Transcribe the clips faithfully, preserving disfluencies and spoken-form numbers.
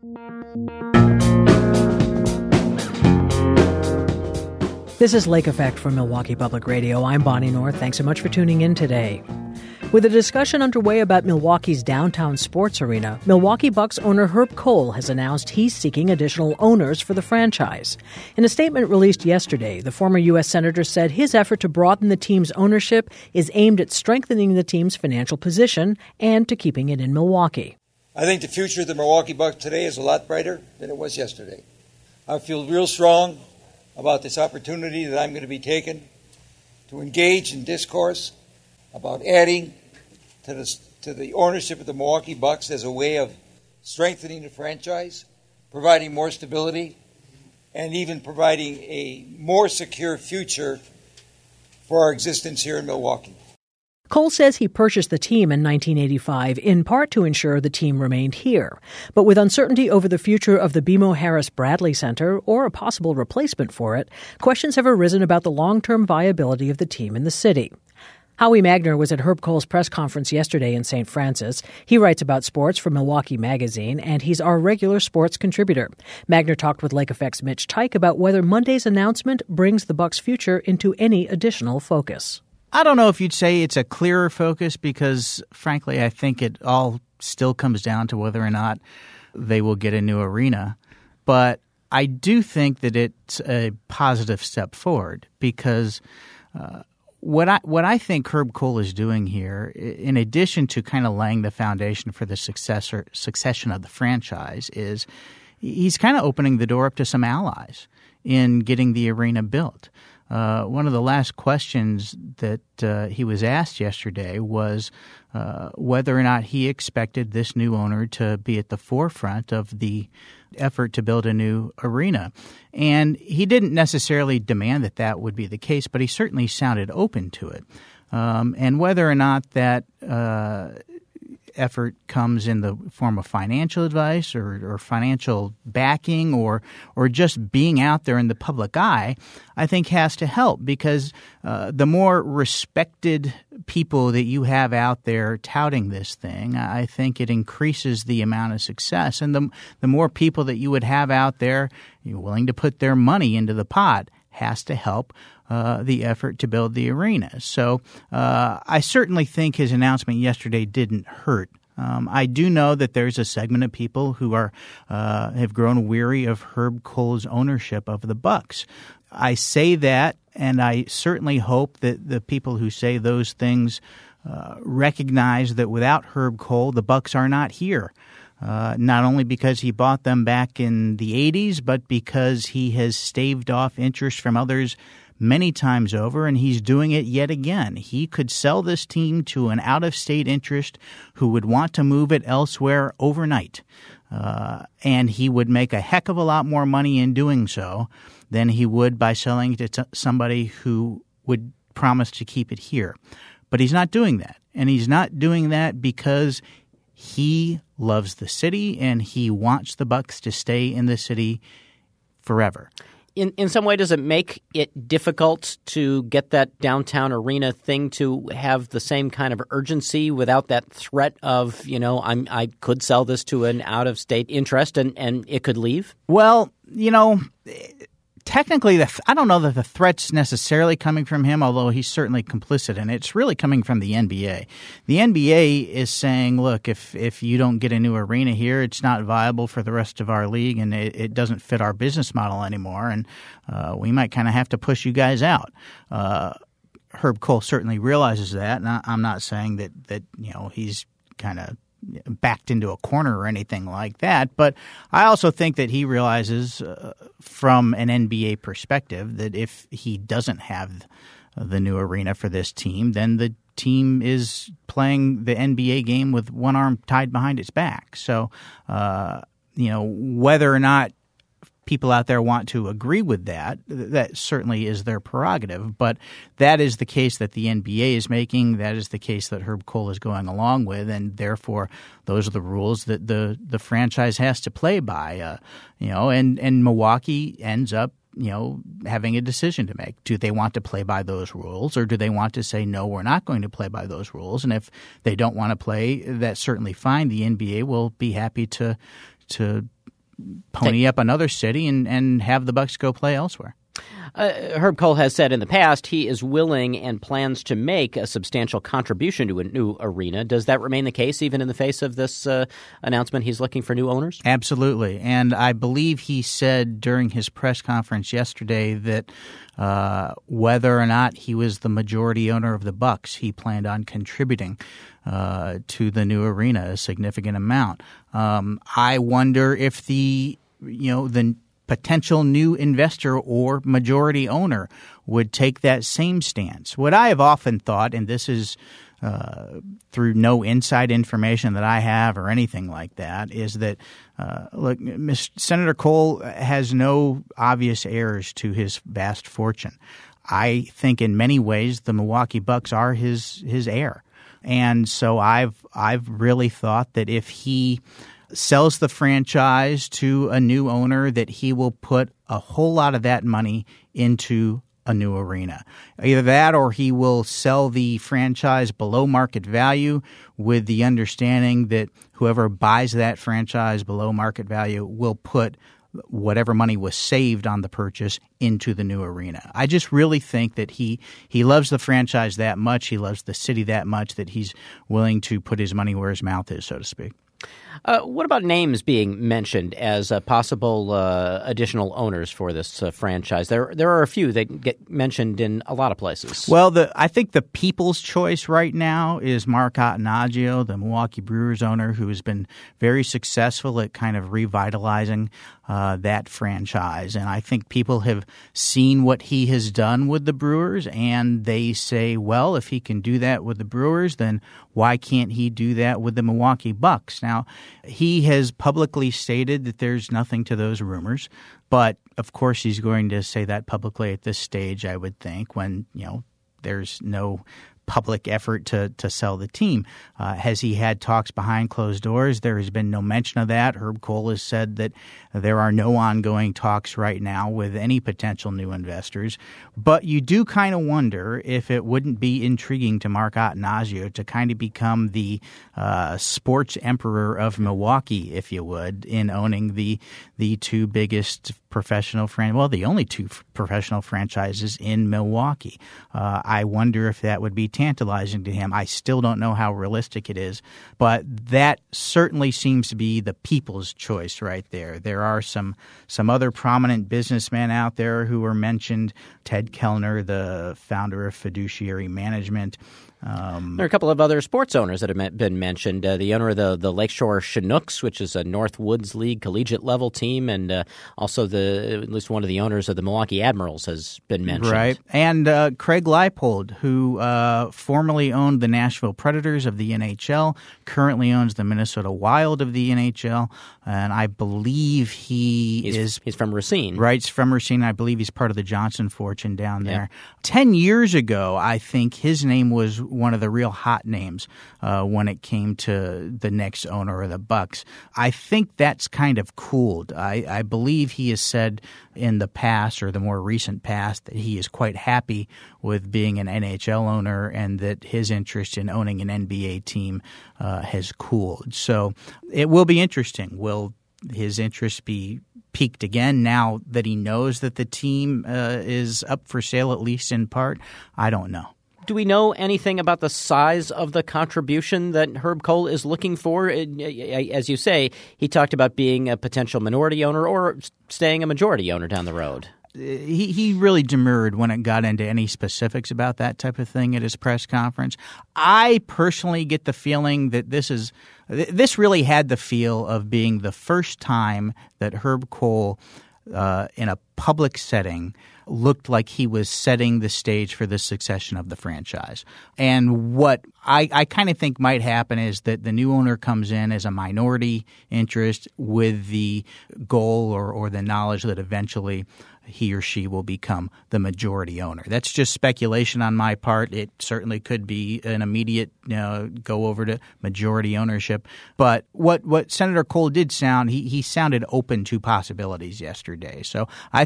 This is Lake Effect from Milwaukee Public Radio. I'm Bonnie North. Thanks so much for tuning in today. With a discussion underway about Milwaukee's downtown sports arena, Milwaukee Bucks owner Herb Kohl has announced he's seeking additional owners for the franchise. In a statement released yesterday, the former U S Senator said his effort to broaden the team's ownership is aimed at strengthening the team's financial position and to keeping it in Milwaukee. I think the future of the Milwaukee Bucks today is a lot brighter than it was yesterday. I feel real strong about this opportunity that I'm going to be taking to engage in discourse about adding to the, to the ownership of the Milwaukee Bucks as a way of strengthening the franchise, providing more stability, and even providing a more secure future for our existence here in Milwaukee. Kohl says he purchased the team in nineteen eighty-five in part to ensure the team remained here. But with uncertainty over the future of the B M O Harris Bradley Center or a possible replacement for it, questions have arisen about the long-term viability of the team in the city. Howie Magner was at Herb Kohl's press conference yesterday in Saint Francis. He writes about sports for Milwaukee Magazine, and he's our regular sports contributor. Magner talked with Lake Effect's Mitch Teich about whether Monday's announcement brings the Bucks' future into any additional focus. I don't know if you'd say it's a clearer focus because, frankly, I think it all still comes down to whether or not they will get a new arena. But I do think that it's a positive step forward because uh, what I what I think Herb Kohl is doing here, in addition to kind of laying the foundation for the successor succession of the franchise, is he's kind of opening the door up to some allies in getting the arena built. Uh, one of the last questions that uh, he was asked yesterday was uh, whether or not he expected this new owner to be at the forefront of the effort to build a new arena. And he didn't necessarily demand that that would be the case, but he certainly sounded open to it. Um, and whether or not that uh, effort comes in the form of financial advice or, or financial backing or or just being out there in the public eye, I think has to help because uh, the more respected people that you have out there touting this thing, I think it increases the amount of success. And the, the more people that you would have out there you're willing to put their money into the pot has to help uh, the effort to build the arena. So uh, I certainly think his announcement yesterday didn't hurt. Um, I do know that there's a segment of people who are uh, have grown weary of Herb Kohl's ownership of the Bucks. I say that, and I certainly hope that the people who say those things uh, recognize that without Herb Kohl, the Bucks are not here. Uh, not only because he bought them back in the eighties, but because he has staved off interest from others many times over, and he's doing it yet again. He could sell this team to an out-of-state interest who would want to move it elsewhere overnight, uh, and he would make a heck of a lot more money in doing so than he would by selling it to t- somebody who would promise to keep it here. But he's not doing that, and he's not doing that because he loves the city and he wants the Bucks to stay in the city forever. In in some way, does it make it difficult to get that downtown arena thing to have the same kind of urgency without that threat of, you know, I'm I could sell this to an out-of-state interest and, and it could leave? Well, you know, technically, the, I don't know that the threat's necessarily coming from him, although he's certainly complicit in it. It's really coming from the N B A. The N B A is saying, look, if if you don't get a new arena here, it's not viable for the rest of our league, and it, it doesn't fit our business model anymore, and uh, we might kind of have to push you guys out. Uh, Herb Kohl certainly realizes that, and I, I'm not saying that, that you know he's kind of backed into a corner or anything like that. But I also think that he realizes uh, from an N B A perspective that if he doesn't have the new arena for this team, then the team is playing the N B A game with one arm tied behind its back. So, uh, you know, whether or not people out there want to agree with that, that certainly is their prerogative. But that is the case that the N B A is making. That is the case that Herb Kohl is going along with. And therefore, those are the rules that the, the franchise has to play by. Uh, you know, and, and Milwaukee ends up, you know, having a decision to make. Do they want to play by those rules, or do they want to say, no, we're not going to play by those rules? And if they don't want to play, that's certainly fine. The N B A will be happy to to pony up another city and, and have the Bucks go play elsewhere. Uh, Herb Kohl has said in the past he is willing and plans to make a substantial contribution to a new arena. Does that remain the case even in the face of this uh, announcement he's looking for new owners? Absolutely. And I believe he said during his press conference yesterday that uh, whether or not he was the majority owner of the Bucks, he planned on contributing uh, to the new arena a significant amount. Um, I wonder if the, you know, the potential new investor or majority owner would take that same stance. What I have often thought, and this is uh, through no inside information that I have or anything like that, is that, uh, look, Miz Senator Kohl has no obvious heirs to his vast fortune. I think in many ways the Milwaukee Bucks are his his heir. And so I've I've really thought that if he sells the franchise to a new owner, that he will put a whole lot of that money into a new arena. Either that or he will sell the franchise below market value with the understanding that whoever buys that franchise below market value will put whatever money was saved on the purchase into the new arena. I just really think that he he loves the franchise that much, he loves the city that much, that he's willing to put his money where his mouth is, so to speak. Uh, what about names being mentioned as uh, possible uh, additional owners for this uh, franchise? There, there are a few that get mentioned in a lot of places. Well, the I think the people's choice right now is Mark Attanasio, the Milwaukee Brewers owner, who has been very successful at kind of revitalizing uh, that franchise. And I think people have seen what he has done with the Brewers, and they say, well, if he can do that with the Brewers, then why can't he do that with the Milwaukee Bucks? Now, he has publicly stated that there's nothing to those rumors, but of course he's going to say that publicly at this stage, I would think, when, you know, there's no public effort to to sell the team. Uh, has he had talks behind closed doors? There has been no mention of that. Herb Kohl has said that there are no ongoing talks right now with any potential new investors. But you do kind of wonder if it wouldn't be intriguing to Mark Attanasio to kind of become the uh, sports emperor of Milwaukee, if you would, in owning the the two biggest professional fran- well, the only two f- professional franchises in Milwaukee. Uh, I wonder if that would be tantalizing to him. I still don't know how realistic it is, but that certainly seems to be the people's choice right there. There are some some other prominent businessmen out there who were mentioned. Ted Kellner, the founder of Fiduciary Management. Um, there are a couple of other sports owners that have been mentioned. Uh, the owner of the, the Lakeshore Chinooks, which is a North Woods League collegiate level team, and uh, also the at least one of the owners of the Milwaukee Admirals has been mentioned. Right. And uh, Craig Leipold, who uh, formerly owned the Nashville Predators of the N H L, currently owns the Minnesota Wild of the N H L, and I believe he he's, is he's from Racine. Right, he's from Racine. I believe he's part of the Johnson fortune down there. Yeah. Ten years ago, I think his name was one of the real hot names uh, when it came to the next owner of the Bucks. I think that's kind of cooled. I, I believe he has said in the past, or the more recent past, that he is quite happy with being an N H L owner and that his interest in owning an N B A team uh, has cooled. So it will be interesting. Will his interest be peaked again now that he knows that the team uh, is up for sale, at least in part? I don't know. Do we know anything about the size of the contribution that Herb Kohl is looking for? As you say, he talked about being a potential minority owner or staying a majority owner down the road. He he really demurred when it got into any specifics about that type of thing at his press conference. I personally get the feeling that this is this really had the feel of being the first time that Herb Kohl, uh, in a public setting, looked like he was setting the stage for the succession of the franchise. And what I, I kind of think might happen is that the new owner comes in as a minority interest with the goal or, or the knowledge that eventually he or she will become the majority owner. That's just speculation on my part. It certainly could be an immediate, you know, go over to majority ownership. But what, what Senator Kohl did sound, he, he sounded open to possibilities yesterday. So I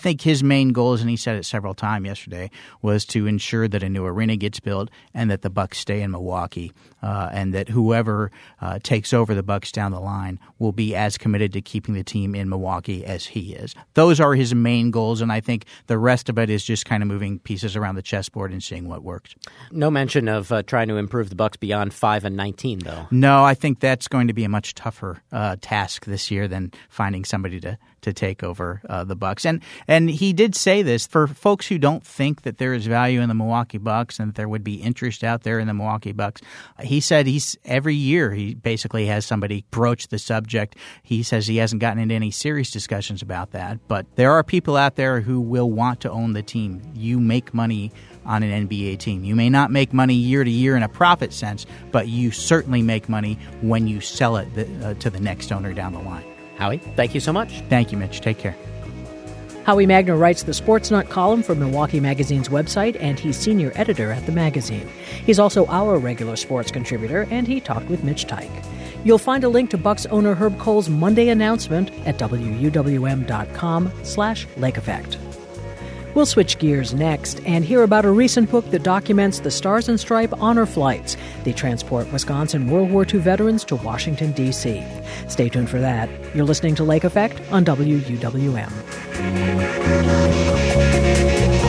think his main goals, and he said it several times yesterday, was to ensure that a new arena gets built and that the Bucks stay in Milwaukee, uh, and that whoever uh, takes over the Bucks down the line will be as committed to keeping the team in Milwaukee as he is. Those are his main goals, and I think the rest of it is just kind of moving pieces around the chessboard and seeing what works. No mention of uh, trying to improve the Bucks beyond five and nineteen, though. No, I think that's going to be a much tougher uh, task this year than finding somebody to to take over uh, the Bucks. And and he did say this for folks who don't think that there is value in the Milwaukee Bucks and that there would be interest out there in the Milwaukee Bucks. He said he's every year he basically has somebody broach the subject. He says he hasn't gotten into any serious discussions about that, but there are people out there who will want to own the team. You make money on an N B A team. You may not make money year to year in a profit sense, but you certainly make money when you sell it the, uh, to the next owner down the line. Howie, thank you so much. Thank you, Mitch. Take care. Howie Magner writes the Sports Nut column for Milwaukee Magazine's website, and he's senior editor at the magazine. He's also our regular sports contributor, and he talked with Mitch Teich. You'll find a link to Bucks owner Herb Kohl's Monday announcement at W U W M dot com slash Lake Effect. We'll switch gears next and hear about a recent book that documents the Stars and Stripe honor flights. They transport Wisconsin World War Two veterans to Washington, D C Stay tuned for that. You're listening to Lake Effect on W U W M.